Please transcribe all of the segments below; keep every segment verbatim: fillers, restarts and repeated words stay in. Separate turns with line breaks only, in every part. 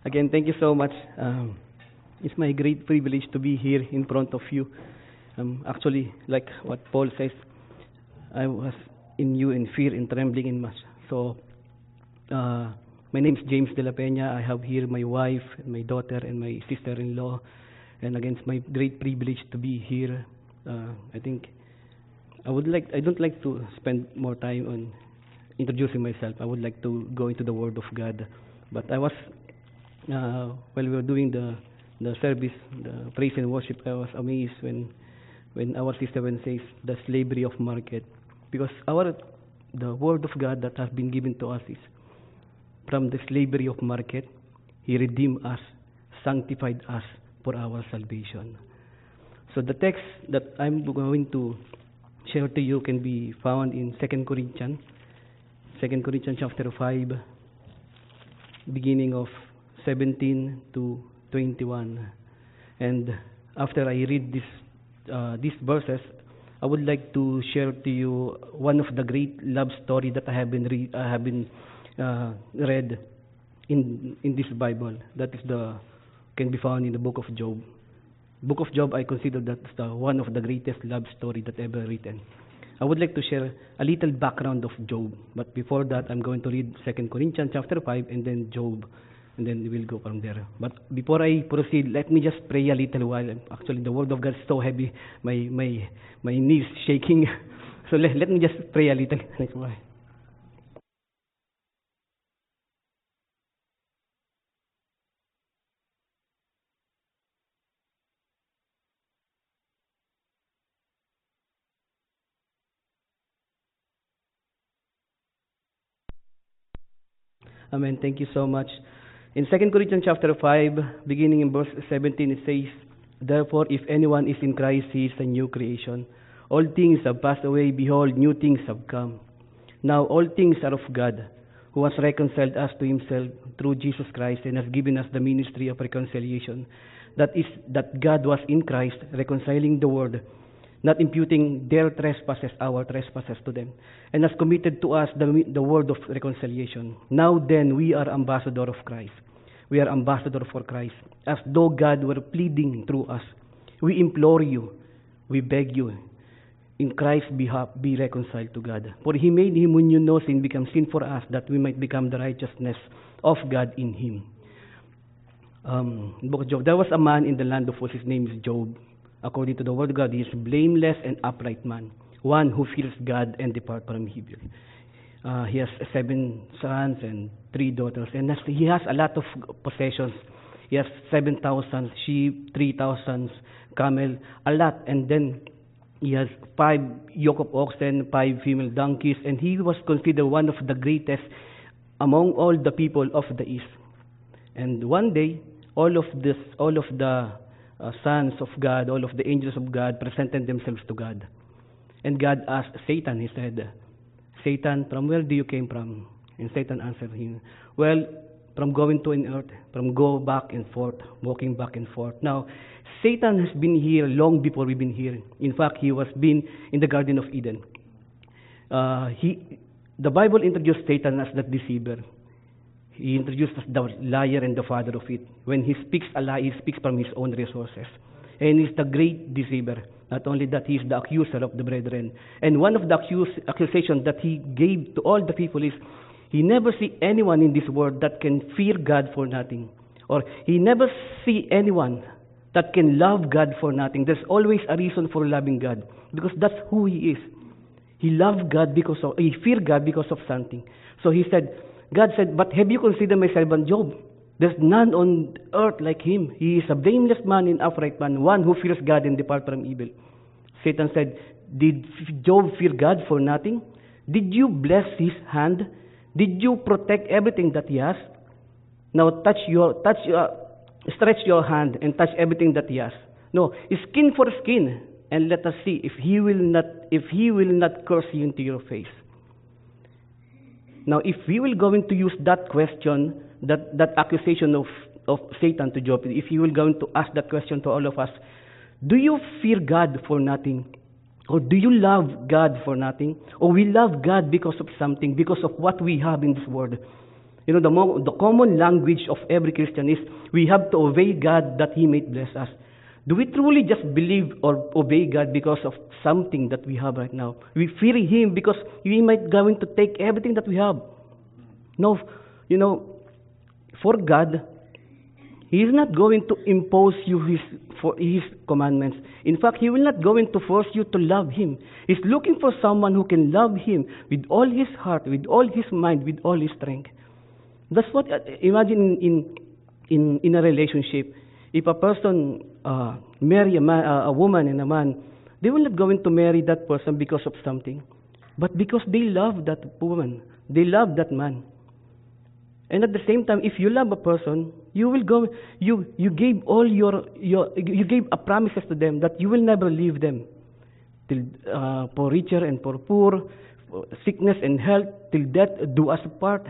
Again, thank you so much. Um, it's my great privilege to be here in front of you. Um, actually, like what Paul says, I was in you in fear and trembling in much. So, uh, my name is James De La Peña. I have here my wife, and my daughter, and my sister-in-law. And again, it's my great privilege to be here. Uh, I think I would like. I don't like to spend more time on introducing myself. I would like to go into the Word of God. But I was uh, while we were doing the the service, the praise and worship, I was amazed when when our sister when says the slavery of market, because our the Word of God that has been given to us is from the slavery of market. He redeemed us, sanctified us for our salvation. So the text that I'm going to share to you can be found in Second Corinthians, Second Corinthians chapter five, beginning of seventeen to twenty-one. And after I read this, uh, these verses, I would like to share to you one of the great love story that I have been re- I have been uh, read in in this Bible. That is the can be found in the book of Job. Book of Job, I consider that the one of the greatest love story that ever written. I would like to share a little background of Job, but before that, I'm going to read Second Corinthians chapter five and then Job, and then we'll go from there. But before I proceed, let me just pray a little while. Actually, the Word of God is so heavy, my my my knees shaking. So let, let me just pray a little. That's why. Amen. Thank you so much. In Second Corinthians chapter five, beginning in verse seventeen, it says, "Therefore, if anyone is in Christ, he is a new creation. All things have passed away. Behold, new things have come. Now all things are of God, who has reconciled us to himself through Jesus Christ and has given us the ministry of reconciliation. That is, that God was in Christ, reconciling the world, not imputing their trespasses, our trespasses to them, and has committed to us the, the word of reconciliation. Now then, we are ambassador of Christ. We are ambassador for Christ, as though God were pleading through us. We implore you, we beg you, in Christ's behalf, be reconciled to God. For he made him who knew no sin become sin for us, that we might become the righteousness of God in him." Um, in the book of Job, there was a man in the land of Uz, his name is Job. According to the word of God, he is a blameless and upright man, one who fears God and depart from evil. Uh, he has seven sons and three daughters, and he has a lot of possessions. He has seven thousand sheep, three thousand camel, a lot, and then he has five yoke of oxen, five female donkeys, and he was considered one of the greatest among all the people of the East. And one day, all of this, all of the uh, sons of God, all of the angels of God presented themselves to God. And God asked Satan, he said, "Satan, from where do you came from?" And Satan answered him, "Well, from going to an earth, from go back and forth, walking back and forth." Now, Satan has been here long before we've been here. In fact, he was been in the Garden of Eden. Uh, he, the Bible introduced Satan as the deceiver. He introduced as the liar and the father of it. When he speaks a lie, he speaks from his own resources. And he's the great deceiver. Not only that, he is the accuser of the brethren. And one of the accuse, accusations that he gave to all the people is, he never see anyone in this world that can fear God for nothing. Or he never see anyone that can love God for nothing. There's always a reason for loving God, because that's who he is. He loved God because of, he feared God because of something. So he said, God said, "But have you considered my servant Job? There's none on earth like him. He is a blameless man and upright man, one who fears God and depart from evil." Satan said, "Did Job fear God for nothing? Did you bless his hand? Did you protect everything that he has? Now touch your, touch your, stretch your hand and touch everything that he has. No, skin for skin, and let us see if he will not, if he will not curse you into your face." Now, if we will going to use that question, that, that accusation of, of Satan to Job, if he will going to ask that question to all of us, do you fear God for nothing? Or do you love God for nothing? Or we love God because of something, because of what we have in this world? You know, the, mo- the common language of every Christian is we have to obey God that He may bless us. Do we truly just believe or obey God because of something that we have right now? We fear Him because He might going to take everything that we have. No, you know, for God, He is not going to impose you His for His commandments. In fact, He will not going to force you to love Him. He's looking for someone who can love Him with all his heart, with all his mind, with all his strength. That's what, uh, imagine in, in, in a relationship. If a person uh, marry a, man, uh, a woman and a man, they will not going to marry that person because of something, but because they love that woman, they love that man. And at the same time, if you love a person, you will go. You you gave all your your you gave a promises to them that you will never leave them, till uh, for richer and for poor, for sickness and health, till death do us part.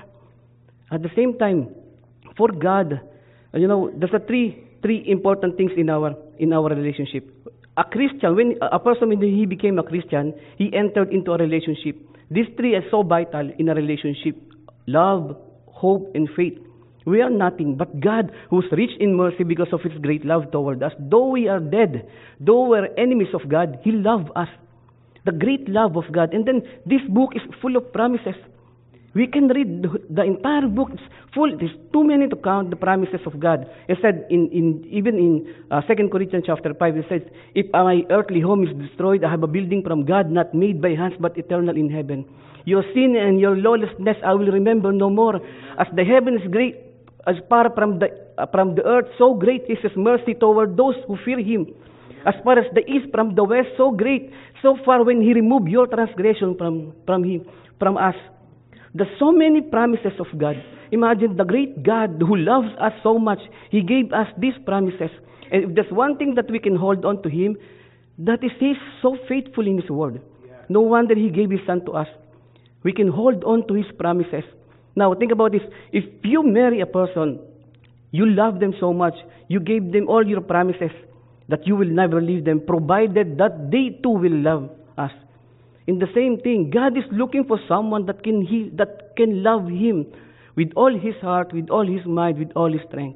At the same time, for God, you know, there's a three three important things in our in our relationship. A Christian, when a person when he became a Christian, he entered into a relationship. These three are so vital in a relationship: love, hope, and faith. We are nothing but God, who's rich in mercy because of His great love toward us. Though we are dead, though we're enemies of God, He loved us. The great love of God. And then this book is full of promises. We can read the, the entire book. It's full. There's too many to count the promises of God. It said in, in even in uh, Second Corinthians chapter five, it says, "If my earthly home is destroyed, I have a building from God, not made by hands, but eternal in heaven. Your sin and your lawlessness I will remember no more. As the heaven is great, as far from the uh, from the earth, so great is His mercy toward those who fear Him. As far as the east from the west, so great, so far when He removed your transgression from from Him, from us." There's so many promises of God. Imagine the great God who loves us so much. He gave us these promises. And if there's one thing that we can hold on to Him, that is He's so faithful in His word. No wonder He gave His Son to us. We can hold on to His promises. Now, think about this. If you marry a person, you love them so much, you gave them all your promises that you will never leave them, provided that they too will love us. In the same thing, God is looking for someone that can he, that can love Him with all his heart, with all his mind, with all his strength.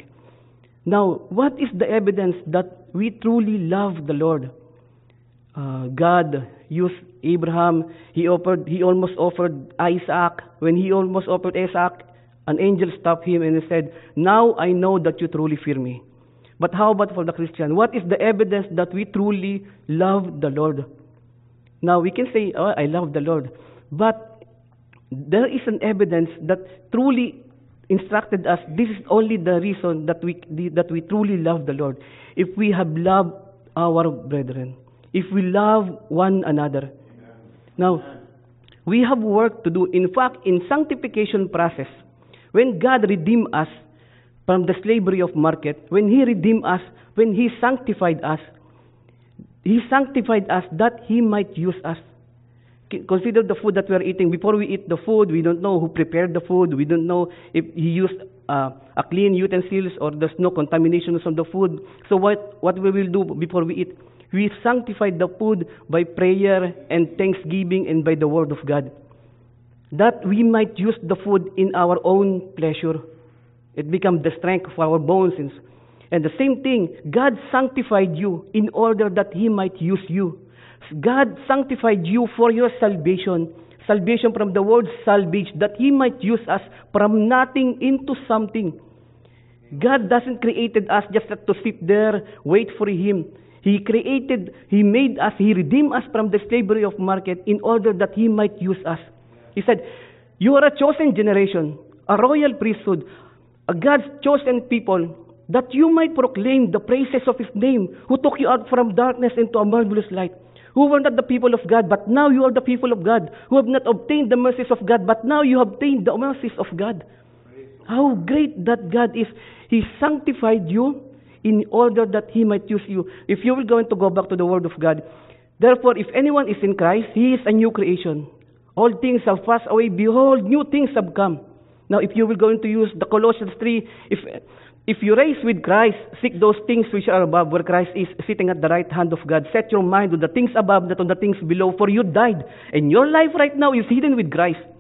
Now, what is the evidence that we truly love the Lord? Uh, God used Abraham. He offered. He almost offered Isaac. When he almost offered Isaac, an angel stopped him and he said, "Now I know that you truly fear me." But how about for the Christian? What is the evidence that we truly love the Lord? Now we can say, "Oh, I love the Lord," but there is an evidence that truly instructed us. This is only the reason that we that we truly love the Lord. If we have loved our brethren, if we love one another. Now, we have work to do. In fact, in sanctification process, when God redeemed us from the slavery of market, when He redeemed us, when He sanctified us, He sanctified us that He might use us. Consider the food that we are eating. Before we eat the food, we don't know who prepared the food. We don't know if He used uh, a clean utensils or there's no contaminations on the food. So what, what we will do before we eat? We sanctify the food by prayer and thanksgiving and by the word of God, that we might use the food in our own pleasure. It becomes the strength of our bones. And the same thing, God sanctified you in order that He might use you. God sanctified you for your salvation. Salvation from the word salvage, that He might use us from nothing into something. God doesn't created us just to sit there, wait for Him. He created, He made us, He redeemed us from the slavery of market in order that He might use us. He said, "You are a chosen generation, a royal priesthood, a God's chosen people, that you might proclaim the praises of His name, who took you out from darkness into a marvelous light, who were not the people of God, but now you are the people of God, who have not obtained the mercies of God, but now you have obtained the mercies of God." How great that God is. He sanctified you in order that He might use you. If you will going to go back to the Word of God, "Therefore, if anyone is in Christ, he is a new creation. All things have passed away. Behold, new things have come." Now, if you will going to use the Colossians three, if if you raise with Christ, seek those things which are above, where Christ is sitting at the right hand of God. Set your mind on the things above, not on the things below. For you died, and your life right now is hidden with Christ.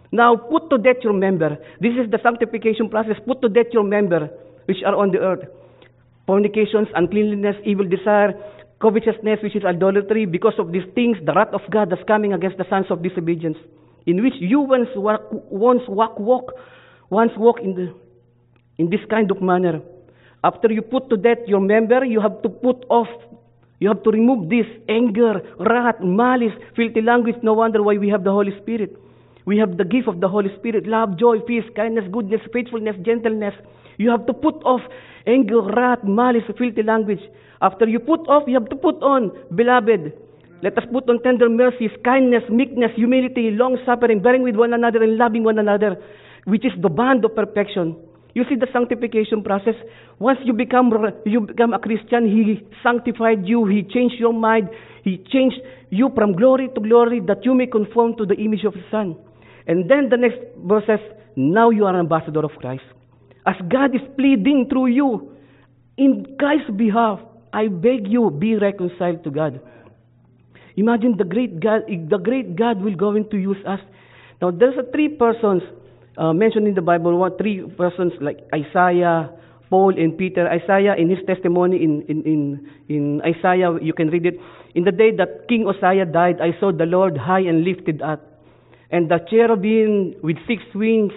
Now put to death your member. This is the sanctification process. Put to death your member, which are on the earth. Fornications, uncleanliness, evil desire, covetousness, which is idolatry. Because of these things, the wrath of God is coming against the sons of disobedience, in which you once walk, once walk, walk, once walk in the in this kind of manner. After you put to death your member, you have to put off. You have to remove this anger, wrath, malice, filthy language. No wonder why we have the Holy Spirit. We have the gift of the Holy Spirit: love, joy, peace, kindness, goodness, faithfulness, gentleness. You have to put off anger, wrath, malice, filthy language. After you put off, you have to put on, beloved, let us put on tender mercies, kindness, meekness, humility, long-suffering, bearing with one another and loving one another, which is the bond of perfection. You see the sanctification process. Once you become you become a Christian, He sanctified you. He changed your mind. He changed you from glory to glory, that you may conform to the image of His Son. And then the next verse says, now you are an ambassador of Christ. As God is pleading through you, in Christ's behalf, I beg you, be reconciled to God. Imagine the great God, the great God will going to use us. Now there's a three persons uh, mentioned in the Bible. One, three persons like Isaiah, Paul, and Peter. Isaiah, in his testimony in, in, in, in Isaiah, you can read it. In the day that King Uzziah died, I saw the Lord high and lifted up, and the cherubim with six wings,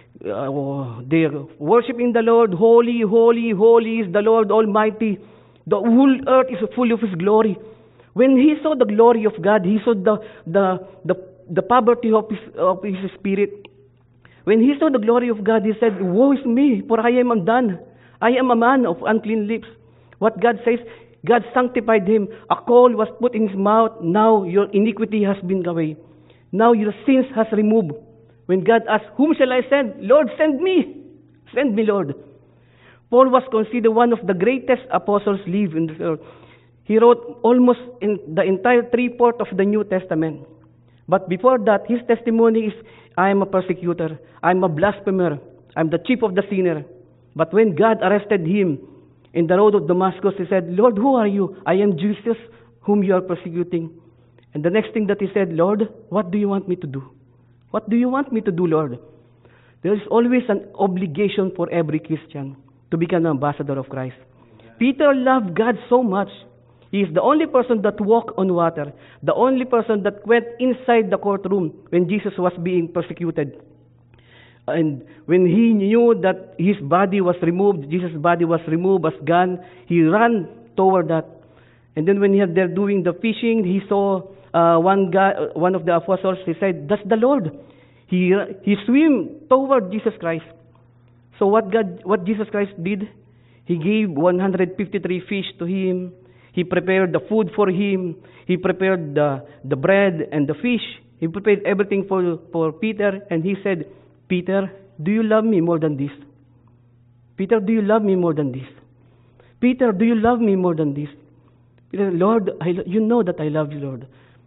uh, they're worshiping the Lord. Holy, holy, holy is the Lord Almighty. The whole earth is full of His glory. When he saw the glory of God, he saw the the the, the poverty of his, of his spirit. When he saw the glory of God, he said, woe is me, for I am undone. I am a man of unclean lips. What God says, God sanctified him. A coal was put in his mouth. Now your iniquity has been away. Now your sins has removed. When God asked, whom shall I send? Lord, send me. Send me, Lord. Paul was considered one of the greatest apostles live in this earth. He wrote almost in the entire three-fourths of the New Testament. But before that, his testimony is, I am a persecutor. I am a blasphemer. I am the chief of the sinner. But when God arrested him in the road of Damascus, he said, Lord, who are you? I am Jesus, whom you are persecuting. And the next thing that he said, Lord, what do you want me to do? What do you want me to do, Lord? There is always an obligation for every Christian to become an ambassador of Christ. Peter loved God so much. He is the only person that walked on water, the only person that went inside the courtroom when Jesus was being persecuted. And when he knew that his body was removed, Jesus' body was removed, was gone, he ran toward that. And then when he had there doing the fishing, he saw uh, one guy, one of the apostles. He said, "That's the Lord." He he swam toward Jesus Christ. So what God, what Jesus Christ did, He gave one hundred fifty-three fish to him. He prepared the food for him. He prepared the, the bread and the fish. He prepared everything for, for Peter. And he said, Peter, do you love me more than this? Peter, do you love me more than this? Peter, do you love me more than this? Peter, Lord, I, you know that I love you, Lord.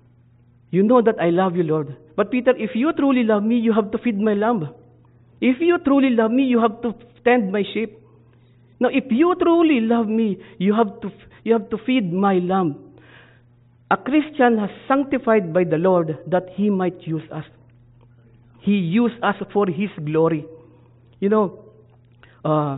You know that I love you, Lord. But Peter, if you truly love me, you have to feed my lamb. If you truly love me, you have to tend my sheep. Now, if you truly love me, you have to you have to feed my lamb. A Christian has sanctified by the Lord that He might use us. He used us for His glory. You know, uh,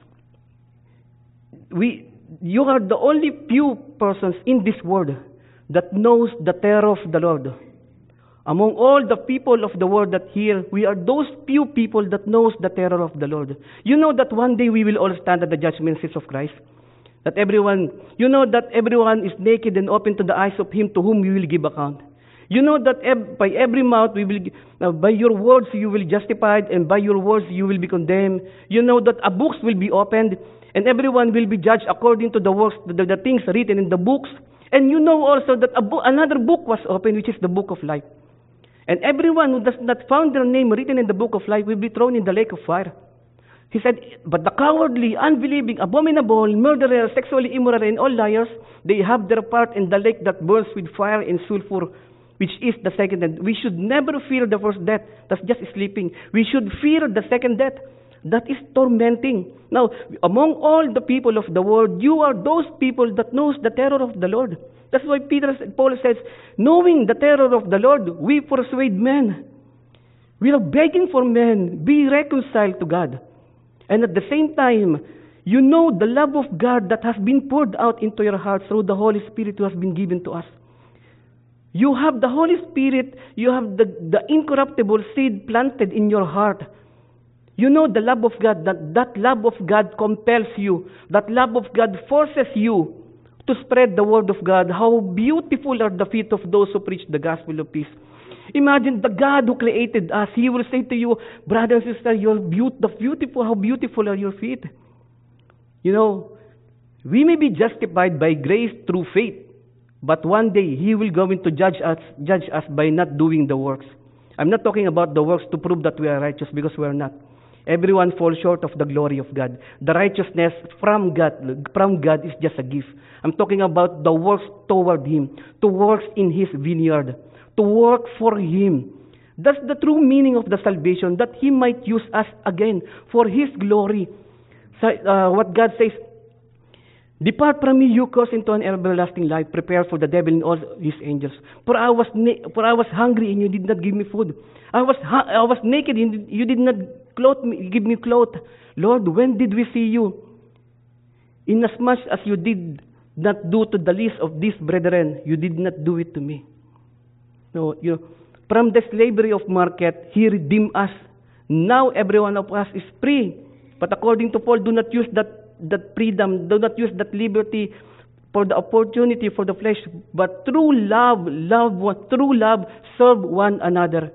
we you are the only few persons in this world that knows the terror of the Lord. Among all the people of the world that here, we are those few people that knows the terror of the Lord. You know that one day we will all stand at the judgment seat of Christ. That everyone, you know that everyone is naked and open to the eyes of Him to whom we will give account. You know that ev- by every mouth we will, uh, by your words you will be justified, and by your words you will be condemned. You know that a books will be opened, and everyone will be judged according to the works, the, the things written in the books. And you know also that a bo- another book was opened, which is the book of life. And everyone who does not found their name written in the book of life will be thrown in the lake of fire. He said, but the cowardly, unbelieving, abominable, murderers, sexually immoral, and all liars, they have their part in the lake that burns with fire and sulfur, which is the second death. We should never fear the first death. That's just sleeping. We should fear the second death. That is tormenting. Now, among all the people of the world, you are those people that knows the terror of the Lord. That's why Peter, Paul says, knowing the terror of the Lord, we persuade men. We are begging for men, be reconciled to God. And at the same time, you know the love of God that has been poured out into your heart through the Holy Spirit who has been given to us. You have the Holy Spirit, you have the, the incorruptible seed planted in your heart. You know the love of God, that, that love of God compels you. That love of God forces you to spread the word of God. How beautiful are the feet of those who preach the gospel of peace. Imagine the God who created us. He will say to you, brother and sister, you're beautiful. How beautiful are your feet. You know, we may be justified by grace through faith, but one day He will go in to judge us, judge us by not doing the works. I'm not talking about the works to prove that we are righteous, because we are not. Everyone falls short of the glory of God. The righteousness from God, from God is just a gift. I'm talking about the works toward Him, to works in His vineyard, to work for Him. That's the true meaning of the salvation, that He might use us again for His glory. So, uh, what God says, depart from me, you cursed, into an everlasting life, prepare for the devil and all his angels. For I was na- for I was hungry, and you did not give me food. I was ha- I was naked, and you did not clothe me, give me clothes. Lord, when did we see you? Inasmuch as you did not do to the least of these brethren, you did not do it to me. No, you know, from the slavery of market, He redeemed us. Now every one of us is free. But according to Paul, do not use that, that freedom, do not use that liberty for the opportunity for the flesh, but through love, love what through love serve one another.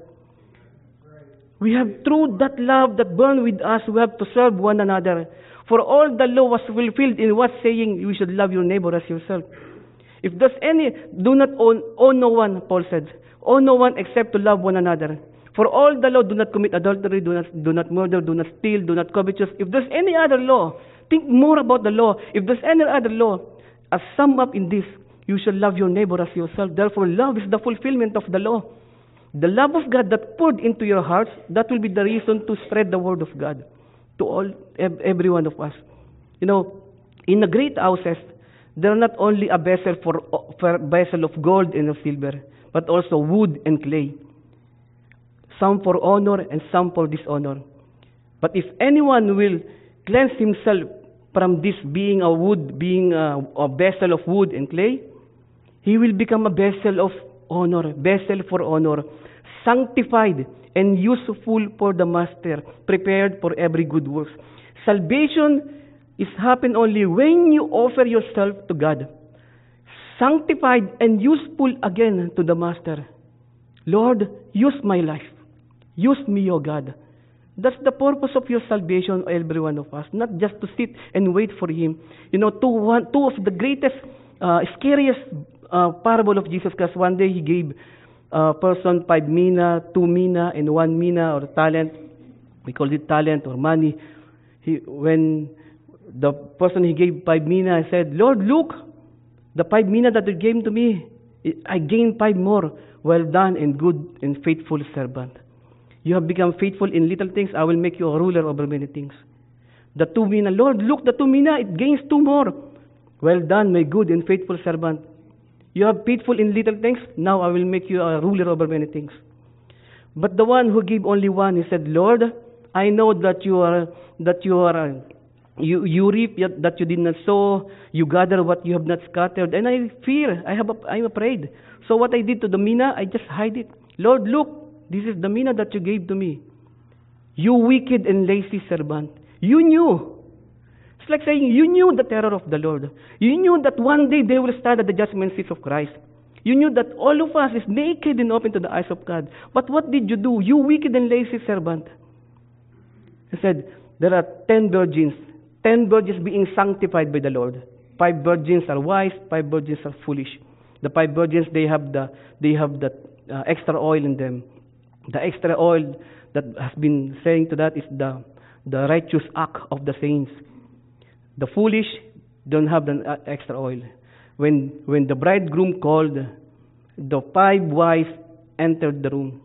We have through that love that burn with us, we have to serve one another. For all the law was fulfilled in what saying, you should love your neighbor as yourself. If there's any, do not own, own no one, Paul said. Own no one except to love one another. For all the law, do not commit adultery, do not, do not murder, do not steal, do not covetous. If there's any other law, think more about the law. If there's any other law, as sum up in this, you shall love your neighbor as yourself. Therefore, love is the fulfillment of the law. The love of God that poured into your hearts, that will be the reason to spread the word of God to all, every one of us. You know, in the great houses, there are not only a vessel for, for vessel of gold and of silver, but also wood and clay. Some for honor and some for dishonor. But if anyone will cleanse himself from this being a wood, being a, a vessel of wood and clay, he will become a vessel of honor, vessel for honor, sanctified and useful for the master, prepared for every good work. Salvation is happen only when you offer yourself to God, sanctified and useful again to the master. Lord, use my life. Use me, O God. That's the purpose of your salvation, every one of us. Not just to sit and wait for Him. You know, two, one, two of the greatest, uh, scariest uh, parable of Jesus Christ. One day He gave a person five mina, two mina, and one mina, or talent. We call it talent or money. He, when the person He gave five mina, I said, Lord, look, the five mina that you gave to me, I gained five more. Well done and good and faithful servant. You have become faithful in little things, I will make you a ruler over many things. The two mina, Lord, look, the two mina, it gains two more. Well done, my good and faithful servant. You are faithful in little things, now I will make you a ruler over many things. But the one who gave only one, he said, Lord, I know that you are, that you are, you, you reap yet that you did not sow, you gather what you have not scattered, and I fear, I have, I'm afraid. So what I did to the mina, I just hide it. Lord, look, this is the mina that you gave to me. You wicked and lazy servant. You knew. It's like saying, you knew the terror of the Lord. You knew that one day they will stand at the judgment seat of Christ. You knew that all of us is naked and open to the eyes of God. But what did you do? You wicked and lazy servant. He said, there are ten virgins. Ten virgins being sanctified by the Lord. Five virgins are wise, five virgins are foolish. The five virgins, they have the, they have the uh, extra oil in them. The extra oil that has been saying to that is the, the righteous act of the saints. The foolish don't have the extra oil. When, when the bridegroom called, the five wise entered the room.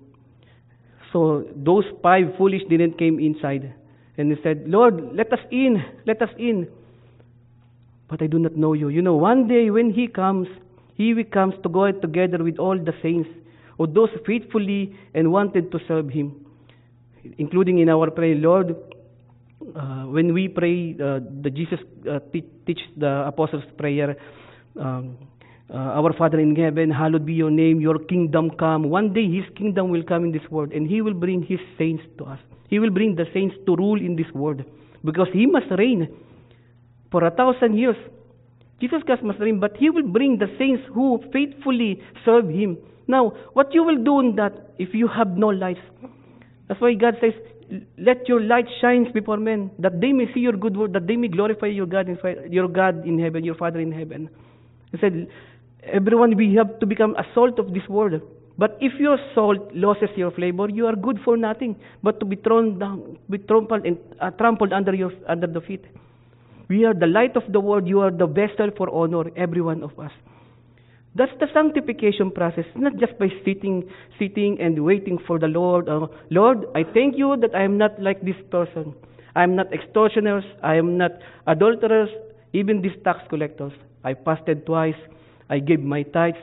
So those five foolish didn't came inside. And he said, Lord, let us in, let us in. But I do not know you. You know, one day when He comes, He will comes to go together with all the saints, or those faithfully and wanted to serve Him. including in our prayer, Lord, uh, when we pray, uh, the Jesus uh, te- teach the apostles' prayer, um, uh, our Father in heaven, hallowed be your name, your kingdom come. One day His kingdom will come in this world, and He will bring His saints to us. He will bring the saints to rule in this world, because He must reign for a thousand years. Jesus Christ must reign, but He will bring the saints who faithfully serve Him. Now, what you will do in that if you have no lights? That's why God says, let your light shine before men, that they may see your good work, that they may glorify your God in, your God in heaven, your Father in heaven. He said, everyone, we have to become a salt of this world. But if your salt loses your flavor, you are good for nothing, but to be thrown down, be trampled and uh, trampled under your under the feet. We are the light of the world. You are the vessel for honor, every one of us. That's the sanctification process, not just by sitting, sitting and waiting for the Lord. Uh, Lord, I thank you that I am not like this person. I am not extortioners. I am not adulterers, even these tax collectors. I fasted twice. I gave my tithes.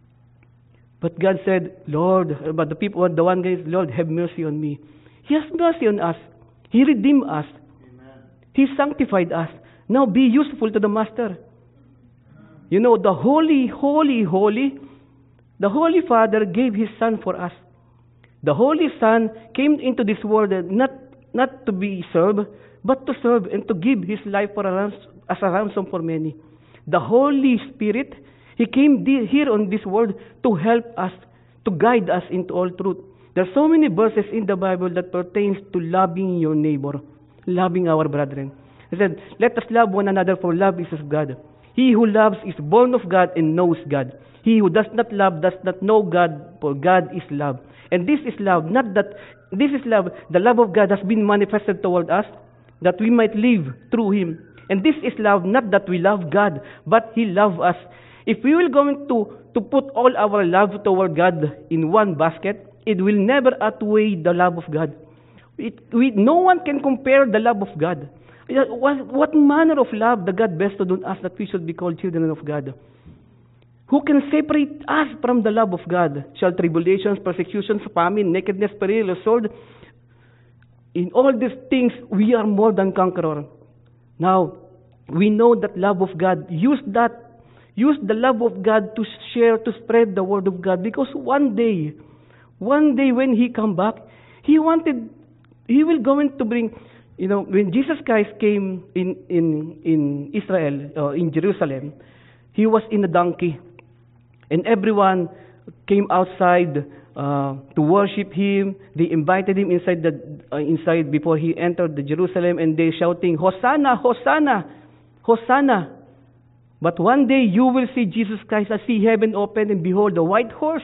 But God said, Lord, but the people, the one guy is, Lord, have mercy on me. He has mercy on us. He redeemed us. Amen. He sanctified us. Now be useful to the Master. You know, the Holy, Holy, Holy, the Holy Father gave His Son for us. The Holy Son came into this world not, not to be served, but to serve and to give His life for a ransom, as a ransom for many. The Holy Spirit, He came here on this world to help us, to guide us into all truth. There are so many verses in the Bible that pertains to loving your neighbor, loving our brethren. He said, let us love one another, for love is of God. He who loves is born of God and knows God. He who does not love does not know God, for God is love. And this is love, not that, this is love, the love of God has been manifested toward us, that we might live through Him. And this is love, not that we love God, but He loves us. If we will going to, to put all our love toward God in one basket, it will never outweigh the love of God. It, we, no one can compare the love of God. What, what manner of love the God bestowed on us that we should be called children of God? Who can separate us from the love of God? Shall tribulations, persecutions, famine, nakedness, peril, or sword? In all these things, we are more than conquerors. Now, we know that love of God. Use that, use the love of God to share, to spread the word of God. Because one day, one day when He come back, He wanted, He will going to bring. You know, when Jesus Christ came in, in, in Israel, uh, in Jerusalem, He was in a donkey. And everyone came outside uh, to worship Him. They invited Him inside the uh, inside before He entered the Jerusalem, and they shouting, Hosanna, Hosanna, Hosanna. But one day you will see Jesus Christ, and see heaven open, and behold, the white horse,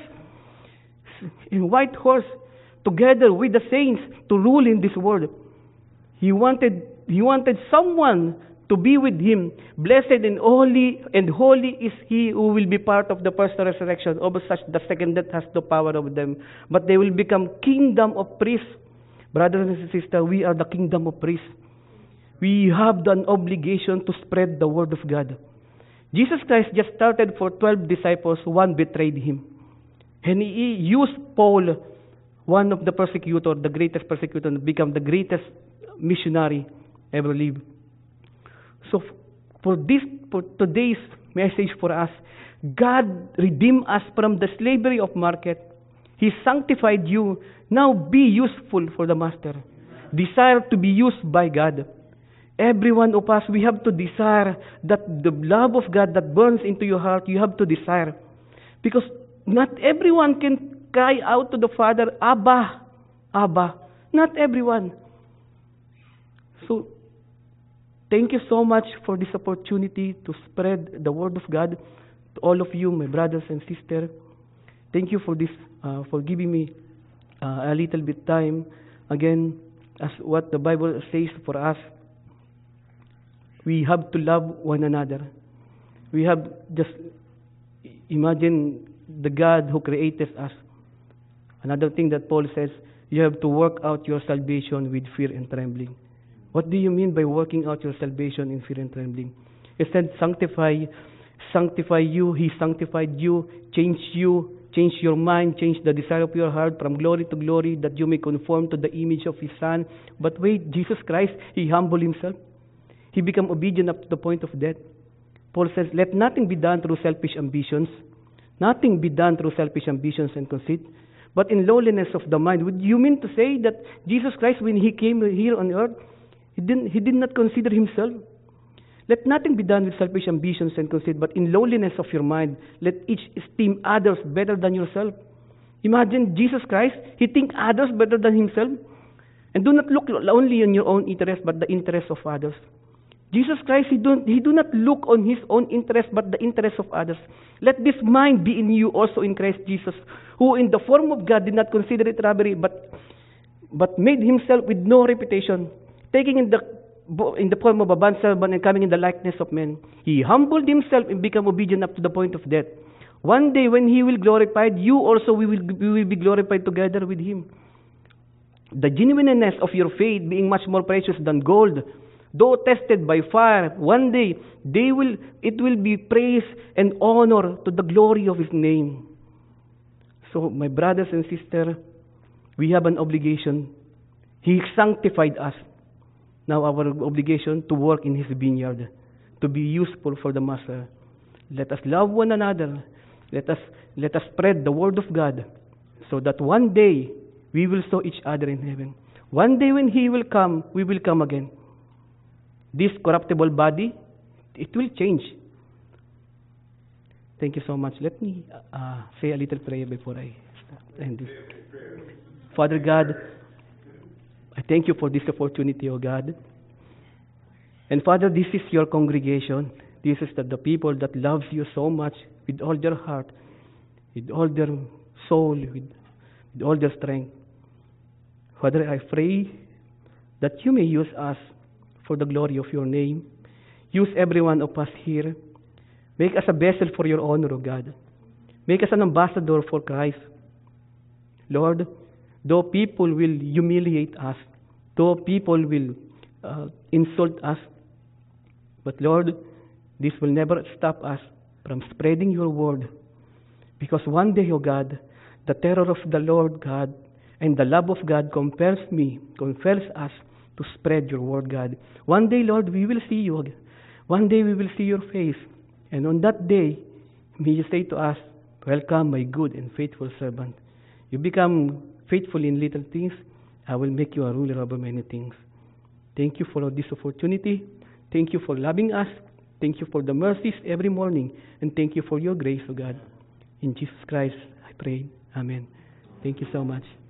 in white horse, together with the saints to rule in this world. He wanted, he wanted someone to be with Him. Blessed and holy and holy is He who will be part of the first resurrection. Over such, the second death has no power over them. But they will become kingdom of priests. Brothers and sisters, we are the kingdom of priests. We have an obligation to spread the word of God. Jesus Christ just started for twelve disciples. One betrayed Him. And He used Paul, one of the persecutors, the greatest persecutor, to become the greatest missionary ever lived. So for this, for today's message for us, God redeemed us from the slavery of market. He sanctified you. Now be useful for the Master. Desire to be used by God. Every one of us, we have to desire that the love of God that burns into your heart, you have to desire. Because not everyone can cry out to the Father, Abba, Abba. Not everyone. So, thank you so much for this opportunity to spread the word of God to all of you, my brothers and sisters. Thank you for this, uh, for giving me uh, a little bit time. Again, as what the Bible says for us, we have to love one another. We have just imagine the God who created us. Another thing that Paul says, you have to work out your salvation with fear and trembling. What do you mean by working out your salvation in fear and trembling? He said, sanctify, sanctify you. He sanctified you, changed you, change your mind, change the desire of your heart from glory to glory, that you may conform to the image of His Son. But wait, Jesus Christ, He humbled Himself. He became obedient up to the point of death. Paul says, let nothing be done through selfish ambitions. Nothing be done through selfish ambitions and conceit, but in lowliness of the mind. Would you mean to say that Jesus Christ, when He came here on earth, He didn't, He did not consider Himself? Let nothing be done with selfish ambitions and conceit, but in lowliness of your mind, let each esteem others better than yourself. Imagine Jesus Christ, He think others better than Himself. And do not look only on your own interest, but the interest of others. Jesus Christ, He, don't, he do not look on His own interest, but the interest of others. Let this mind be in you also in Christ Jesus, who in the form of God did not consider it robbery, but, but made Himself with no reputation, taking in the in the form of a bondservant and coming in the likeness of men. He humbled Himself and became obedient up to the point of death. One day when He will glorified, you also we will, we will be glorified together with Him. The genuineness of your faith being much more precious than gold, though tested by fire, one day they will it will be praise and honor to the glory of His name. So, my brothers and sisters, we have an obligation. He sanctified us. Now our obligation to work in His vineyard, to be useful for the Master. Let us love one another. Let us let us spread the word of God, so that one day we will saw each other in heaven. One day when He will come, we will come again. This corruptible body, it will change. Thank you so much. Let me uh, say a little prayer before I end this. Father God, I thank You for this opportunity, O God. And Father, this is Your congregation. This is the, the people that loves You so much with all their heart, with all their soul, with, with all their strength. Father, I pray that You may use us for the glory of Your name. Use every one of us here. Make us a vessel for Your honor, O God. Make us an ambassador for Christ. Lord, though people will humiliate us, though people will uh, insult us, but Lord, this will never stop us from spreading Your word. Because one day, O God, the terror of the Lord God and the love of God compels me, compels us to spread Your word, God. One day, Lord, we will see You. One day we will see Your face. And on that day, may You say to us, welcome, my good and faithful servant. You become faithful in little things, I will make you a ruler over many things. Thank You for this opportunity. Thank You for loving us. Thank You for the mercies every morning. And thank You for Your grace, O God. In Jesus Christ, I pray. Amen. Thank you so much.